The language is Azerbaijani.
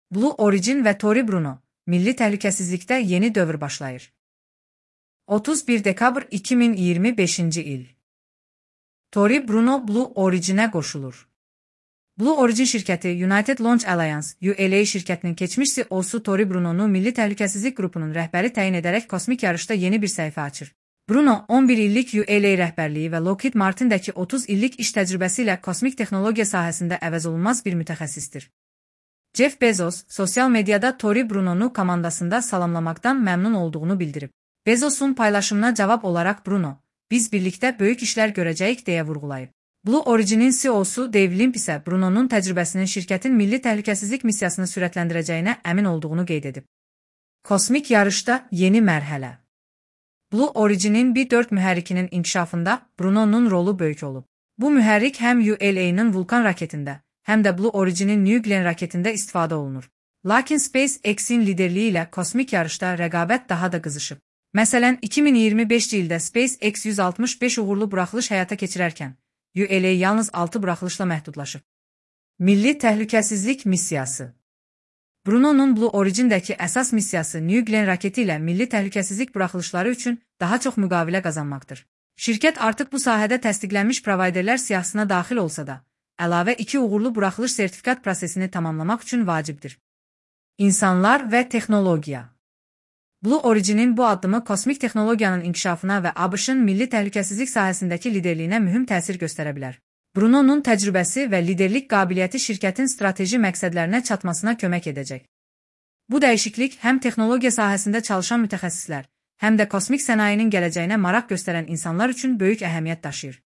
Blue Origin ve Tori Bruno, milli təhlükəsizlikdə yeni dövr başlayır. 31 dekabr 2025 il. Tori Bruno Blue Origin'e qoşulur. Blue Origin şirkəti United Launch Alliance (ULA) şirkətinin keçmiş CEO-su Tori Bruno'nu Milli Təhlükəsizlik Qrupunun rəhbəri təyin edərək kosmik yarışda yeni bir səhifə açır. Bruno, 11 illik ULA rəhbərliyi və Lockheed Martin'dəki 30 illik iş təcrübəsi ilə kosmik texnologiya sahəsində əvəzolunmaz bir mütəxəssisdir. Jeff Bezos, sosial medyada Tori Bruno'nu komandasında salamlamaktan məmnun olduğunu bildirib. Bezos'un paylaşımına cavab olaraq Bruno, "Biz birlikdə böyük işlər görəcəyik" deyə vurğulayıb. Blue Origin'in CEO-su Dave Limp isə Bruno'nun təcrübəsinin şirkətin milli təhlükəsizlik missiyasını sürətləndirəcəyinə əmin olduğunu qeyd edib. Kosmik yarışda yeni mərhələ. Blue Origin'in B-4 mühərrikinin inkişafında Bruno'nun rolu böyük olub. Bu mühərrik həm ULA-nın Vulcan raketində, həm də Blue Origin'in New Glenn raketində istifadə olunur. Lakin SpaceX-in liderliyi ilə kosmik yarışda rəqabət daha da qızışıb. Məsələn, 2025 ildə SpaceX 165 uğurlu buraxılış həyata keçirərkən, ULA yalnız 6 buraxılışla məhdudlaşıb. Milli Təhlükəsizlik Missiyası. Bruno'nun Blue Origin'dəki əsas missiyası New Glenn raketi ilə milli təhlükəsizlik buraxılışları üçün daha çox müqavilə qazanmaqdır. Şirkət artıq bu sahədə təsdiqlənmiş provayderlər siyahısına daxil olsa da, əlavə 2 uğurlu buraxılış sertifikat prosesini tamamlamaq üçün vacibdir. İnsanlar və texnologiya. Blue Origin'in bu addımı kosmik texnologiyanın inkişafına və ABŞ-ın milli təhlükəsizlik sahəsindəki liderliyinə mühüm təsir göstərə bilər. Bruno'nun təcrübəsi və liderlik qabiliyyəti şirkətin strateji məqsədlərinə çatmasına kömək edəcək. Bu dəyişiklik həm texnologiya sahəsində çalışan mütəxəssislər, həm də kosmik sənayinin gələcəyinə maraq göstərən insanlar üçün böyük əhəmiyyət daşıyır.